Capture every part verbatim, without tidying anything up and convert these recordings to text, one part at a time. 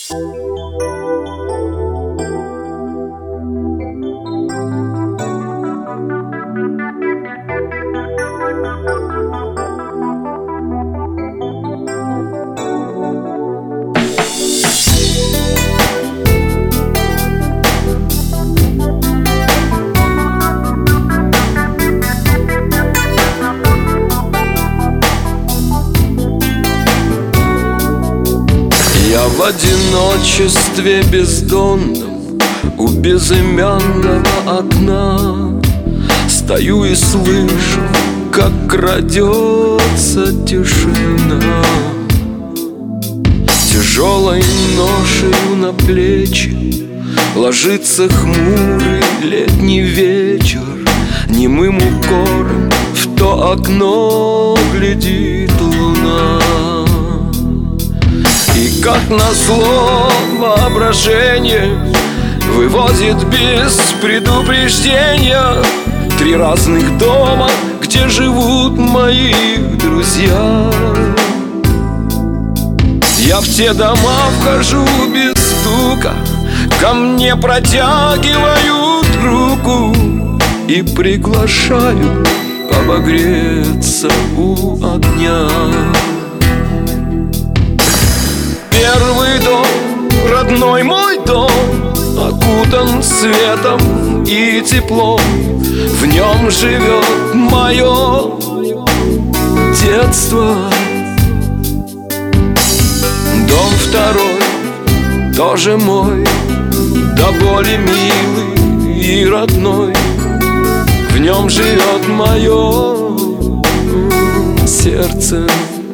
Я в одиночестве бездонном у безымянного окна стою и слышу, как крадется тишина. Тяжелой ношею на плечи ложится хмурый летний вечер. Немым укором в то окно глядит луна. И как назло воображение вывозит без предупреждения три разных дома, где живут мои друзья. Я в те дома вхожу без стука, ко мне протягивают руку и приглашают обогреться у огня. Первый дом, родной мой дом, окутан светом и теплом. В нем живет мое детство. Дом второй, тоже мой, до боли милый и родной. В нем живет мое сердце.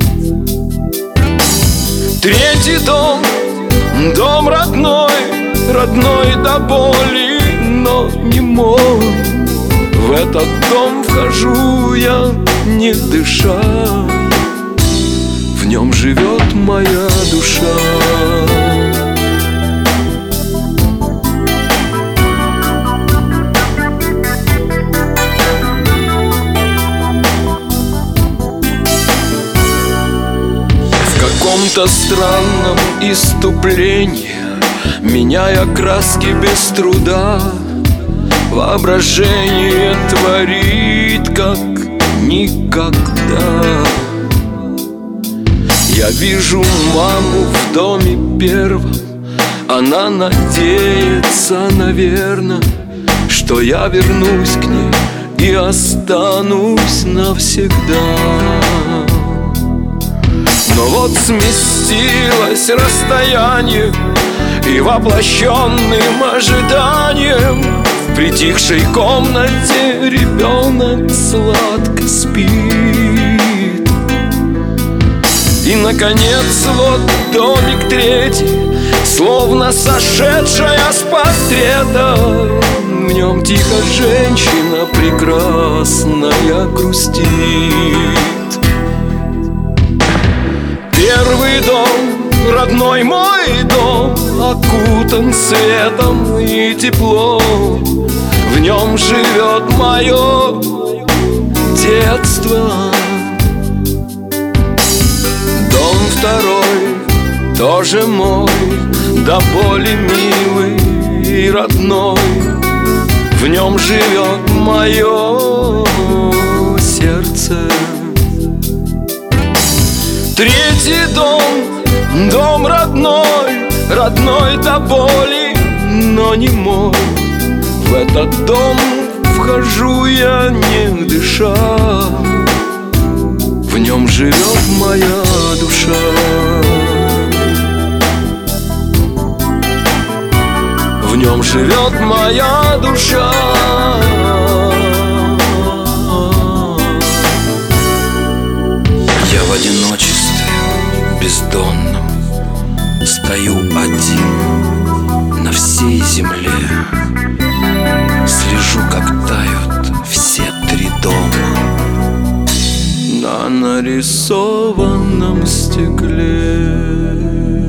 Третий дом, дом родной, родной до боли, но не мой. В этот дом вхожу я, не дыша. В нем живет моя душа. В каком-то странном иступлении, меняя краски без труда, воображение творит как никогда. Я вижу маму в доме первом. Она надеется, наверно, что я вернусь к ней и останусь навсегда. Но вот сместилось расстояние, и воплощенным ожиданием в притихшей комнате ребенок сладко спит. И, наконец, вот домик третий, словно сошедшая с портрета. В нем тихо женщина прекрасная грустит. Первый дом, родной мой дом, окутан светом и теплом. В нем живет мое детство. Дом второй, тоже мой, до боли милый и родной. В нем живет мое сердце. Третий дом, дом родной, родной до боли, но не мой. В этот дом вхожу я, не дыша. В нем живет моя душа. В нем живет моя душа. Я в одиночестве бездонном стою один на всей земле. Слежу, как тают все три дома на нарисованном стекле.